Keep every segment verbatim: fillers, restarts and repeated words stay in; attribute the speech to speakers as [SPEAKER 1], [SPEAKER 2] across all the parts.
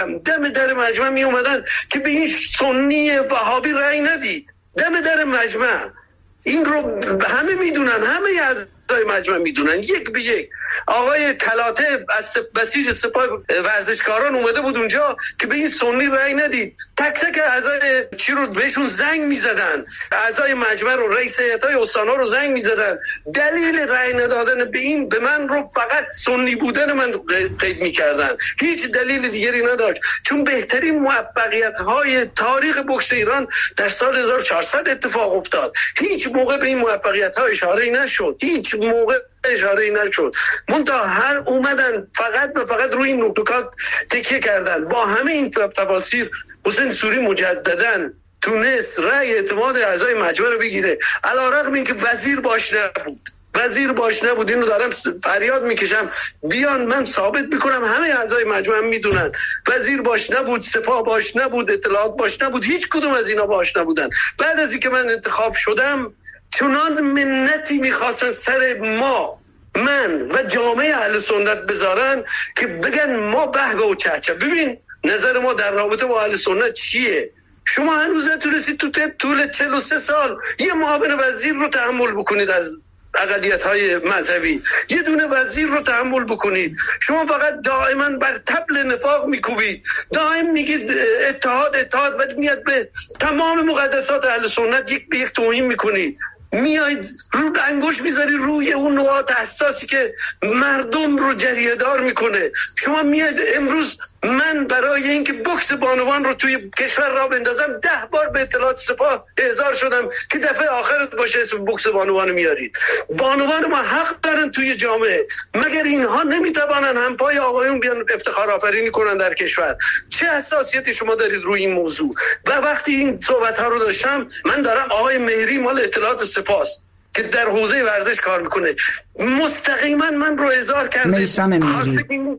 [SPEAKER 1] دم در مجمع می اومدن که به این سنی وهابی رأی ندید. دم در مجمع این رو همه میدونن، همه از مجمع میدونن یک به یک. آقای کلاته از بسیج سپاه ورزشکاران اومده بود اونجا که به این سنی رأی ندید. تک تک اعضای چی رو بهشون زنگ میزدن، اعضای مجمع رو، رئیس هیئت‌های استانا رو زنگ میزدن. دلیل رأی ندادن به این به من رو فقط سنی بودن من قید میکردن، هیچ دلیل دیگری نداشت. چون بهترین موفقیت های تاریخ بوکس ایران در سال هزار و چهارصد اتفاق افتاد. هیچ موقع به این موفقیت ها اشاره نشد، هیچ موقع اشاره نشد. منتها هر اومدن فقط و فقط روی این نکات تکیه کردن. با همه این تفاسیر حسین سوری مجدداً تونست رأی اعتماد اعضای مجمع رو بگیره، علیرغم اینکه وزیر باش نبود. وزیر باش نبود. اینو دارم فریاد میکشم بیان من ثابت میکنم، همه اعضای مجمع میدونن وزیر باش نبود، سپاه باش نبود، اطلاعات باش نبود، هیچ کدوم از اینا باش نبودن. بعد از اینکه من انتخاب شدم چنان منتی میخواستن سر ما، من و جامعه اهل سنت بذارن که بگن ما به و چهچه. ببین نظر ما در رابطه با اهل سنت چیه؟ شما هنوز نتونستید تو طول چهل و سه سال یه معاون وزیر رو تحمل بکنید از اقلیت‌های مذهبی، یه دونه وزیر رو تحمل بکنید. شما فقط دائما بر طبل نفاق میکوبید، دائم میگید اتحاد اتحاد و میاد به تمام مقدسات اهل سنت یک به یک توهین میکنید. میاید رو انگوش میذاری روی اون نقاط حساسی که مردم رو جریه دار میکنه. شما میاید امروز من برای اینکه بوکس بانوان رو توی کشور را بندازم ده بار به اطلاعات سپاه احضار شدم که دفعه آخرت باشه اسم بوکس بانوان میارید. بانوان ما حق دارن توی جامعه، مگر اینها نمیتوانن هم پای آقایون بیان افتخار آفرینی کنن در کشور؟ چه حساسیتی شما دارید روی این موضوع؟ و وقتی این صحبت ها رو داشتم، من دارم آقای مهری مال اطلاعات سپاس که در حوزه ورزش کار میکنه مستقیما من رو احضار کرده،
[SPEAKER 2] میثم مهری.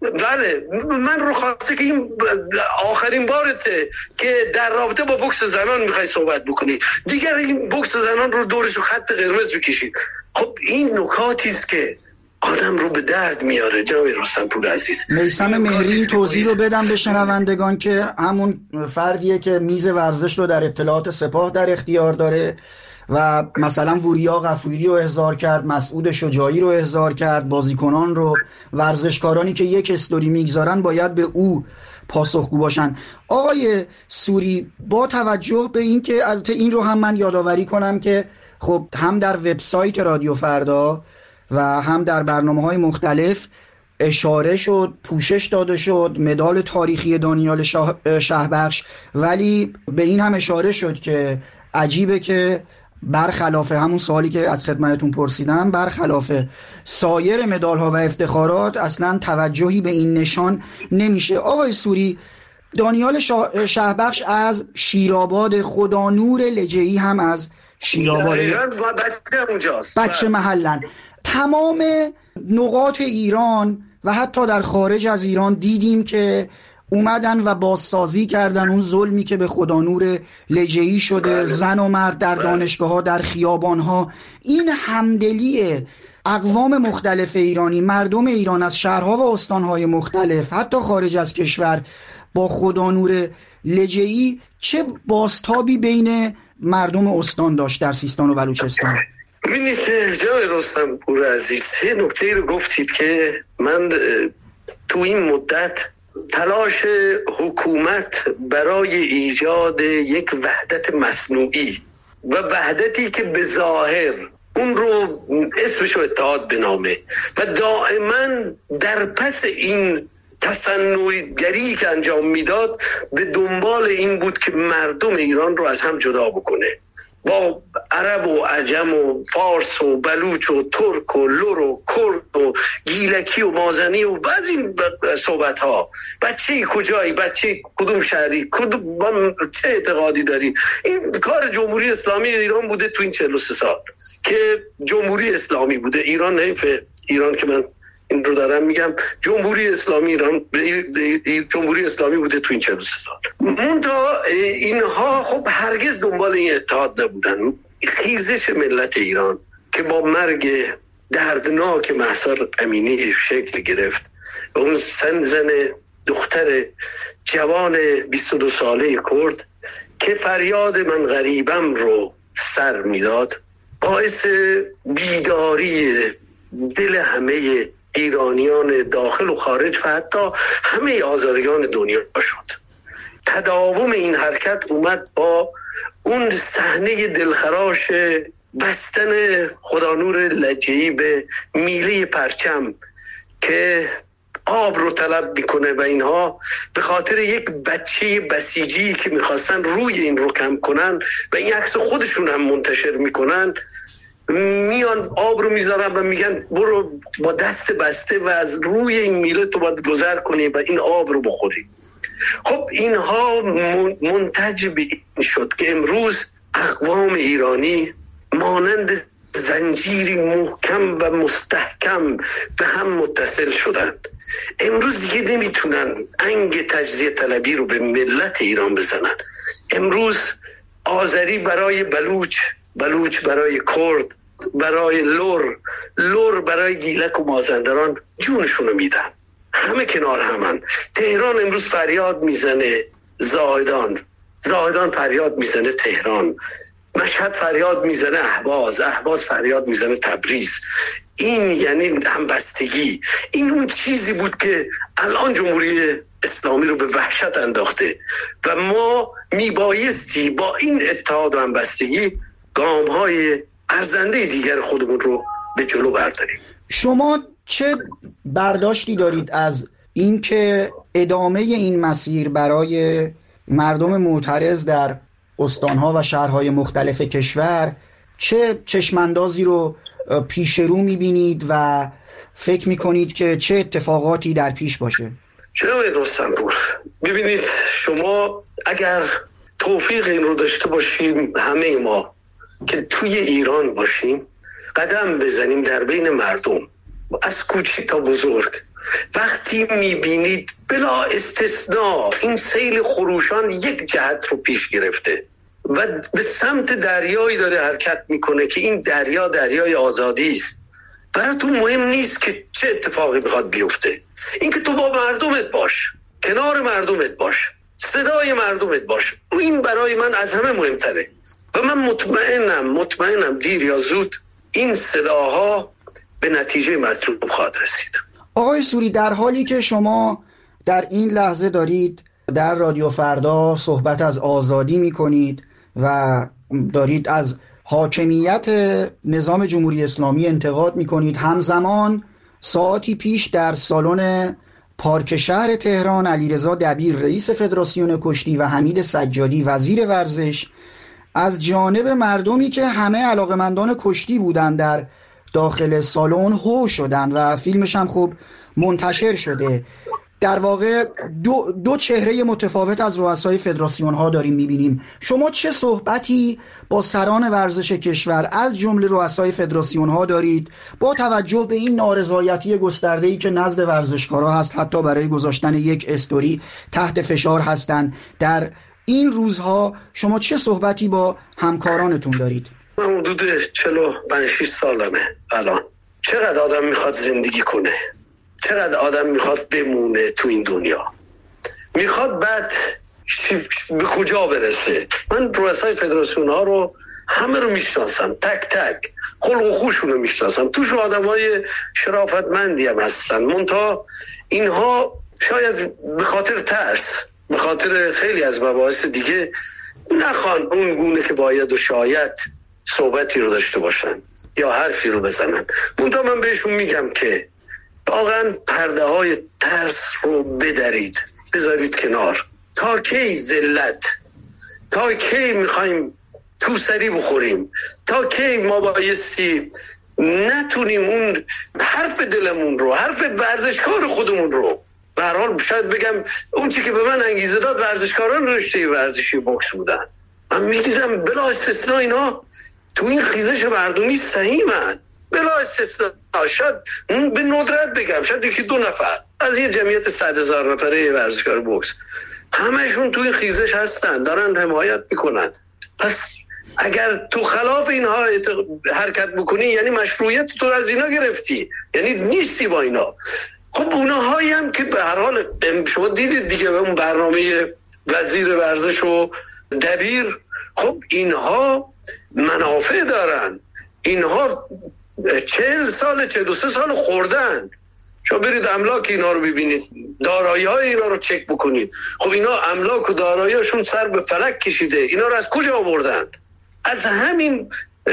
[SPEAKER 1] بله من رو خواسته که این آخرین بارته که در رابطه با بوکس زنان میخوای صحبت بکنی، دیگر این بوکس زنان رو دورش خط قرمز بکشید. خب این نکاتی است که آدم رو به درد میاره. جناب رستم پور عزیز،
[SPEAKER 2] میثم مهری این توضیح رو بدم به شنوندگان که همون فردیه که میز ورزش رو در اطلاعات سپاه در اختیار داره و مثلا وریا غفوری رو احضار کرد، مسعود شجاعی رو احضار کرد، بازیکنان رو، ورزشکارانی که یک استوری میگذارن باید به او پاسخگو باشن. آقای سوری، با توجه به این که البته این رو هم من یادآوری کنم که خب هم در وبسایت رادیو فردا و هم در برنامه‌های مختلف اشاره شد، پوشش داده شد، مدال تاریخی دانیال شهبخش، ولی به این هم اشاره شد که عجیبه که برخلاف همون سوالی که از خدمتتون پرسیدم، برخلاف سایر مدال ها و افتخارات اصلا توجهی به این نشان نمیشه. آقای سوری، دانیال شهبخش از شیرآباد، خدانور لجه‌ای هم از شیرآباد، بچه محلن. تمام نقاط ایران و حتی در خارج از ایران دیدیم که اومدن و بازسازی کردن اون ظلمی که به خدانور لجه‌ای شده. بله. زن و مرد در دانشگاه ها، در خیابان ها. این همدلی اقوام مختلف ایرانی، مردم ایران از شهرها و استانهای مختلف حتی خارج از کشور با خدانور لجه‌ای چه بازتابی بین مردم استان داشت در سیستان و بلوچستان؟
[SPEAKER 1] ببینید جناب رستم پور عزیز، یه نکته رو گفتید که من تو این مدت تلاش حکومت برای ایجاد یک وحدت مصنوعی و وحدتی که به ظاهر اون رو اسمشو اتحاد بنامه و دائما در پس این تصنع‌گری که انجام میداد به دنبال این بود که مردم ایران رو از هم جدا بکنه، با عرب و عجم و فارس و بلوچ و ترک و لور و کرد و گیلکی و مازنی و بعض این صحبت ها. بچه کجایی، بچه کدوم شهری، کدوم چه اعتقادی داری؟ این کار جمهوری اسلامی ایران بوده تو این چهل و سه سال که جمهوری اسلامی بوده ایران، نه ایران که من این رو دارم میگم، جمهوری اسلامی ایران جمهوری اسلامی بوده تو این چهل و سه سال. منتها اینها خب هرگز دنبال این اتحاد نبودن. خیزش ملت ایران که با مرگ دردناک مهسا امینی شکل گرفت و اون سن زن دختر جوان بیست و دو ساله کرد که فریاد من غریبم رو سر میداد، باعث بیداری دل همه ایرانیان داخل و خارج و حتی همه آزادگان دنیا شد. تداوم این حرکت اومد با اون صحنه دلخراش بستن خدانور لجه‌ای به میله پرچم که آب رو طلب میکنه و اینها به خاطر یک بچه بسیجی که میخواستن روی این رو کم کنن و این عکس خودشون هم منتشر میکنن، میان آب رو میذارن و میگن برو با دست بسته و از روی این میله تو باید گذر کنی و این آب رو بخوری. خب اینها منتج به این شد که امروز اقوام ایرانی مانند زنجیری محکم و مستحکم به هم متصل شدند. امروز دیگه نمیتونن انگ تجزیه طلبی رو به ملت ایران بزنن. امروز آذری برای بلوچ، بلوچ برای کرد، برای لور، لور برای گیلک و مازندران جونشونو میدن. همه کنار همن. تهران امروز فریاد میزنه زاهدان، زاهدان فریاد میزنه تهران، مشهد فریاد میزنه اهواز، اهواز فریاد میزنه تبریز. این یعنی همبستگی. این اون چیزی بود که الان جمهوری اسلامی رو به وحشت انداخته و ما میبایستی با این اتحاد و همبستگی گام‌های ارزنده دیگر خودمون رو به جلو برداریم.
[SPEAKER 2] شما چه برداشتی دارید از اینکه ادامه این مسیر برای مردم معترض در استانها و شهرهای مختلف کشور چه چشماندازی رو پیش رو میبینید و فکر میکنید که چه اتفاقاتی در پیش باشه؟
[SPEAKER 1] جناب رستمپور، ببینید شما اگر توفیق این رو داشته باشیم همه ما که توی ایران باشیم، قدم بزنیم در بین مردم از کوچک تا بزرگ، وقتی میبینید بلا استثناء این سیل خروشان یک جهت رو پیش گرفته و به سمت دریایی داره حرکت میکنه که این دریا دریای آزادی است، براتون مهم نیست که چه اتفاقی بخواد بیفته. این که تو با مردمت باش، کنار مردمت باش، صدای مردمت باش، این برای من از همه مهمتره و من مطمئنم مطمئنم دیر یا زود این صداها به نتیجه مطلوب خواهد رسید.
[SPEAKER 2] آقای سوری، در حالی که شما در این لحظه دارید در رادیو فردا صحبت از آزادی می کنید و دارید از حاکمیت نظام جمهوری اسلامی انتقاد می کنید، همزمان ساعتی پیش در سالن پارک شهر تهران علیرضا دبیر رئیس فدراسیون کشتی و حمید سجادی وزیر ورزش از جانب مردمی که همه علاقمندان کشتی بودن در داخل سالن هو شدن و فیلمش هم خوب منتشر شده. در واقع دو, دو چهره متفاوت از رؤسای فدراسیون ها داریم میبینیم. شما چه صحبتی با سران ورزش کشور از جمله رؤسای فدراسیون ها دارید با توجه به این نارضایتی گسترده‌ای که نزد ورزشکارا هست، حتی برای گذاشتن یک استوری تحت فشار هستند؟ در این روزها شما چه صحبتی با همکارانتون دارید؟
[SPEAKER 1] من حدود چهل و پنج سالمه الان. چقدر آدم میخواد زندگی کنه؟ چقدر آدم میخواد بمونه تو این دنیا؟ میخواد بعد به کجا برسه؟ من رؤسای فدراسیون ها رو همه رو میشناسم، تک تک خلق و خوشون رو میشناسم، توش آدم های شرافتمندی هم هستن، منتها اینها شاید به خاطر ترس، به خاطر خیلی از مباحث دیگه نخوان اون گونه که باید و شاید صحبتی رو داشته باشن یا حرفی رو بزنن. منتها من بهشون میگم که واقعا پرده های ترس رو بدرید، بذارید کنار. تا کی ذلت؟ تا کی میخوایم تو سری بخوریم؟ تا کی ما بایستی نتونیم اون حرف دلمون رو، حرف ورزشکار خودمون رو، به هر حال شاید بگم اون چی که به من انگیزه داد ورزشکاران رشته ورزشی بوکس بودن. من میدیدم بلا استثناء اینا تو این خیزش مردمی سهیمن، بلا استثناء. شاید به ندرت بگم شاید یکی دو نفر از یه جمعیت صد هزار نفره ورزشکار بوکس، همشون تو این خیزش هستن، دارن حمایت میکنن. پس اگر تو خلاف اینها حرکت بکنی یعنی مشروعیت تو از اینا گرفتی، یعنی نیستی با اینا. خب اونهایی هم که به هر حال شما دیدید دیگه به اون برنامه وزیر ورزش و دبیر، خب اینها منافع دارن، اینها چهل سال چهل و سه سال خوردن. شما برید املاک اینا رو ببینید، دارایی های اینا رو چک بکنید. خب اینا املاک و داراییشون سر به فلک کشیده. اینا رو از کجا آوردن؟ از همین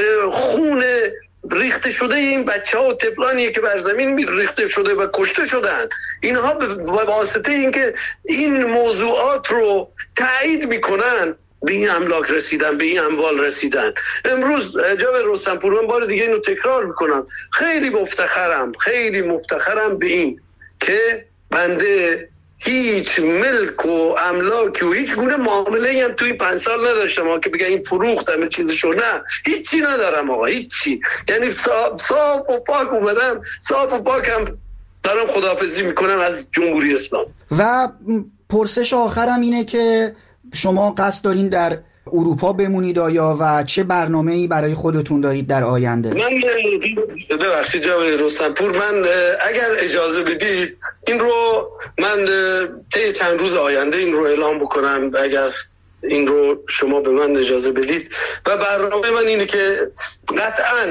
[SPEAKER 1] خون ریخته شده این بچه ها و طفلانیه که بر زمین ریخته شده و کشته شدن. اینها به واسطه اینکه این موضوعات رو تایید میکنن به این املاک رسیدن، به این اموال رسیدن. امروز جناب رستمپور، من بار دیگه اینو تکرار میکنم، خیلی مفتخرم خیلی مفتخرم به این که بنده هیچ ملک و املاکی و هیچ گونه معامله‌ای هم توی پنج سال نداشتم که بگم این فروختم چیزشو، نه هیچی ندارم آقا، هیچی. یعنی صاف, صاف و پاک اومدم، صاف و پاکم دارم خداحافظی میکنم از جمهوری اسلامی.
[SPEAKER 2] و پرسش آخرم اینه که شما قصد دارین در اروپا بمونید آیا و چه برنامه‌ای برای خودتون دارید در آینده؟
[SPEAKER 1] من ببخشید جناب رستمپور، من اگر اجازه بدید این رو من طی چند روز آینده این رو اعلام بکنم، اگر این رو شما به من اجازه بدید. و برنامه من اینه که قطعاً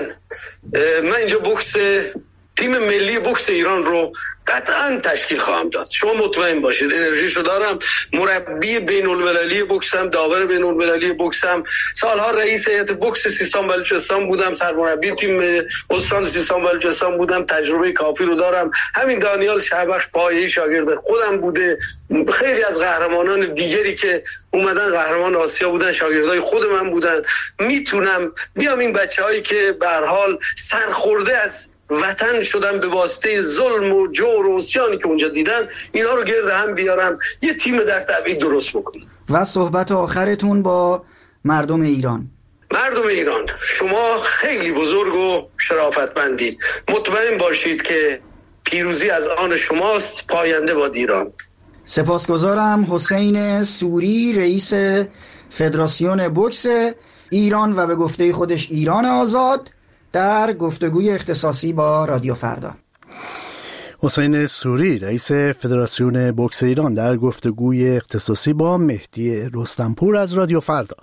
[SPEAKER 1] من اینجا بوکس تیم ملی بوکس ایران رو قطعاً تشکیل خواهم داد. شما مطمئن باشید، انرژیشو دارم. مربی بین المللی بوکسم، داور بین المللی بوکسم، سالها رئیس هیئت بوکس سیستان بلوچستان بودم، سرمربی تیم استان سیستان بلوچستان بودم، تجربه کافی رو دارم. همین دانیال شهبخش پایه‌ای شاگرد خودم بوده. خیلی از قهرمانان دیگری که اومدن قهرمان آسیا بودن شاگردای خود من بودن. میتونم بیام این بچه‌هایی که به هر حال سرخورده از وطن شدن به واسطه ظلم و جور و عصیانی که اونجا دیدن، اینا رو گرد هم بیارم، یه تیم در تبعید درست بکنم.
[SPEAKER 2] و صحبت آخرتون با مردم ایران.
[SPEAKER 1] مردم ایران، شما خیلی بزرگ و شرافتمندید. مطمئن باشید که پیروزی از آن شماست. پاینده باد ایران.
[SPEAKER 2] سپاسگزارم. حسین سوری، رئیس فدراسیون بوکس ایران و به گفته خودش ایران آزاد، در گفتگوی اختصاصی با رادیو فردا.
[SPEAKER 3] حسین سوری، رئیس فدراسیون بوکس ایران، در گفتگوی اختصاصی با مهدی رستمپور از رادیو فردا.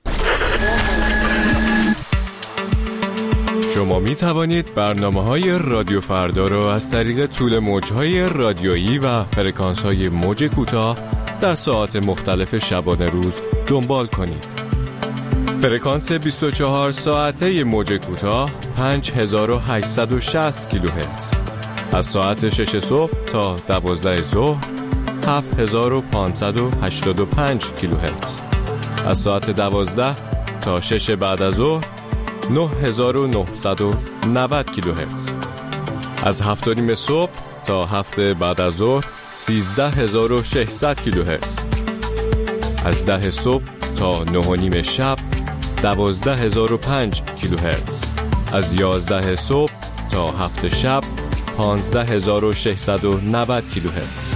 [SPEAKER 4] شما می توانید برنامه‌های رادیو فردا را از طریق طول موج‌های رادیویی و فرکانس‌های موج کوتاه در ساعات مختلف شبانه روز دنبال کنید. فرکانس بیست و چهار ساعته موج کوتاه پنج هزار و هشتصد و شصت کیلوهرتز، از ساعت شش صبح تا دوازده ظهر هفت هزار و پانصد و هشتاد و پنج کیلوهرتز، از ساعت دوازده تا شش بعد از ظهر نه هزار و نهصد و نود کیلوهرتز، از هفت و نیم صبح تا هفت بعد از ظهر سیزده هزار و ششصد کیلوهرتز، از ده صبح تا نه و نیم شب دوازده هزار و پنج کیلوهرتز، از یازده صبح تا هفت شب پانزده هزار و ششصد و نود کیلوهرتز.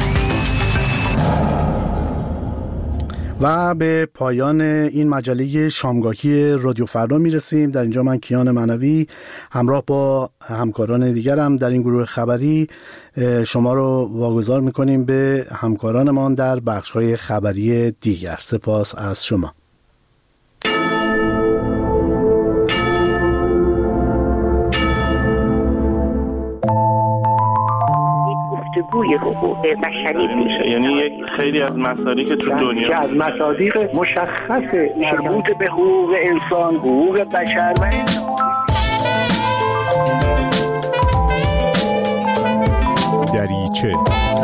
[SPEAKER 3] و به پایان این مجله شامگاهی رادیو فردا میرسیم. در اینجا من کیان معنوی همراه با همکاران دیگرم در این گروه خبری شما رو واگذار میکنیم به همکارانمان در بخش‌های خبری دیگر. سپاس از شما.
[SPEAKER 5] گفتگوی حقوق بشری میشه،
[SPEAKER 6] یعنی یک خیلی از مسائلی که تو دنیا
[SPEAKER 5] که از مصادیق مشخص مربوط به حقوق انسان، حقوق بشر و
[SPEAKER 7] دریچه.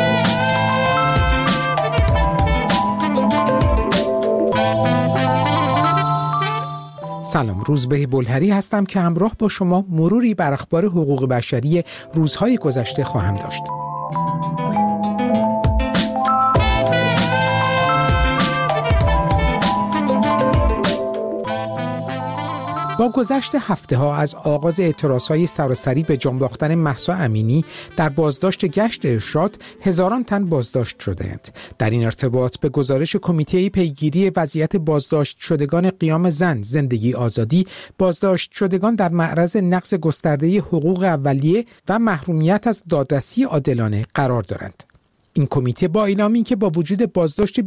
[SPEAKER 8] سلام، روزبه بلهری هستم که همراه با شما مروری بر اخبار حقوق بشری روزهای گذشته خواهم داشت. با گذشت هفته ها از آغاز اعتراضهای سراسری به جان باختن مهسا امینی در بازداشت گشت ارشاد، هزاران تن بازداشت شده‌اند. در این ارتباط به گزارش کمیته پیگیری وضعیت بازداشت شدگان قیام زن زندگی آزادی، بازداشت شدگان در معرض نقض گسترده حقوق اولیه و محرومیت از دادرسی عادلانه قرار دارند. این کمیته با اعلام اینکه با وجود بازداشت